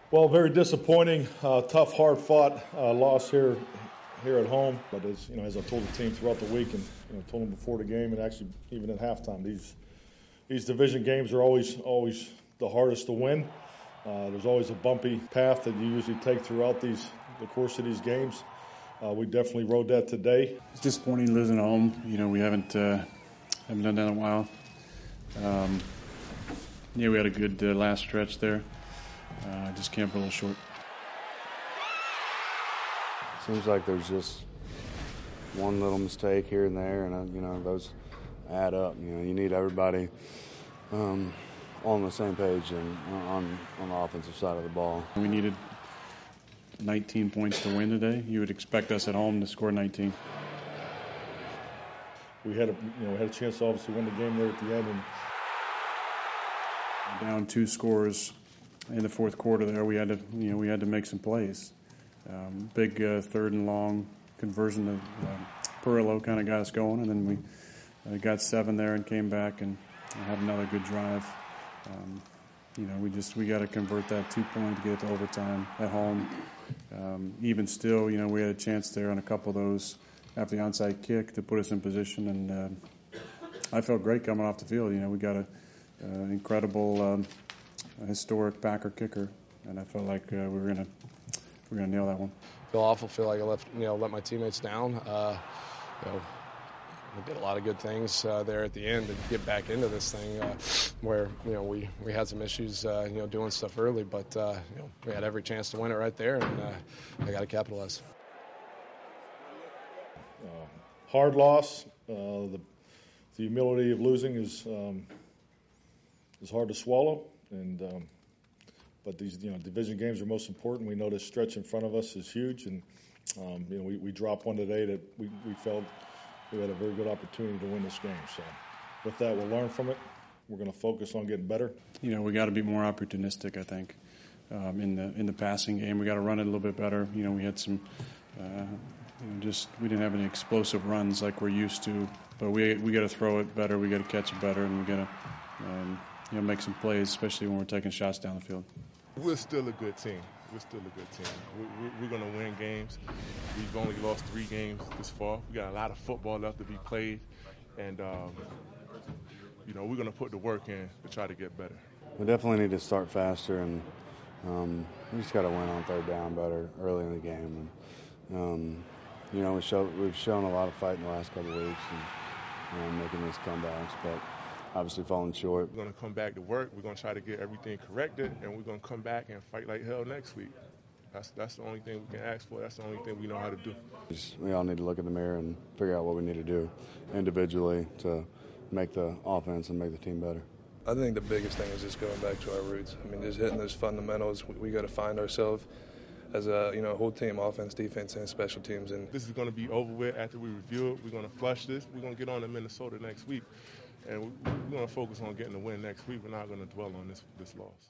Well, very disappointing, tough, hard-fought loss here at home. But as I told the team throughout the week, and told them before the game, and actually even at halftime, these division games are always the hardest to win. There's always a bumpy path that you usually take throughout the course of these games. We definitely rode that today. It's disappointing losing at home. We haven't done that in a while. We had a good last stretch there. Just came up a little short. Seems like there's just one little mistake here and there, and those add up. You need everybody on the same page and on the offensive side of the ball. We needed 19 points to win today. You would expect us at home to score 19. We had a chance to obviously win the game there at the end, and down 2 scores in the fourth quarter there, we had to make some plays. Big third and long conversion of Perillo kind of got us going, and then we got 7 there and came back and had another good drive. We got to convert that 2-point to get it to overtime at home. Even still, we had a chance there on a couple of those after the onside kick to put us in position, and I felt great coming off the field. We got an incredible, historic Packer kicker, and I felt like we were gonna nail that one. Feel awful. Feel like I let my teammates down. We did a lot of good things there at the end to get back into this thing where we had some issues doing stuff early, but we had every chance to win it right there, and I got to capitalize. Hard loss. The humility of losing is hard to swallow, and but these division games are most important. We know this stretch in front of us is huge, and we dropped one today that we felt we had a very good opportunity to win this game. So with that, we'll learn from it. We're going to focus on getting better. We got to be more opportunistic, I think, in the passing game. We got to run it a little bit better. We had some we didn't have any explosive runs like we're used to, but we got to throw it better. We got to catch it better, and we got to make some plays, especially when we're taking shots down the field. We're still a good team. We're going to win games. We've only lost 3 games this far. We got a lot of football left to be played, and we're going to put the work in to try to get better. We definitely need to start faster, and we just got to win on third down better early in the game. And we've shown a lot of fight in the last couple of weeks, and making these comebacks, but obviously falling short. We're going to come back to work. We're going to try to get everything corrected, and we're going to come back and fight like hell next week. That's the only thing we can ask for. That's the only thing we know how to do. We all need to look in the mirror and figure out what we need to do individually to make the offense and make the team better. I think the biggest thing is just going back to our roots. Just hitting those fundamentals. We got to find ourselves as a whole team, offense, defense, and special teams. And this is going to be over with after we review it. We're going to flush this. We're going to get on to Minnesota next week. And we're going to focus on getting the win next week. We're not going to dwell on this loss.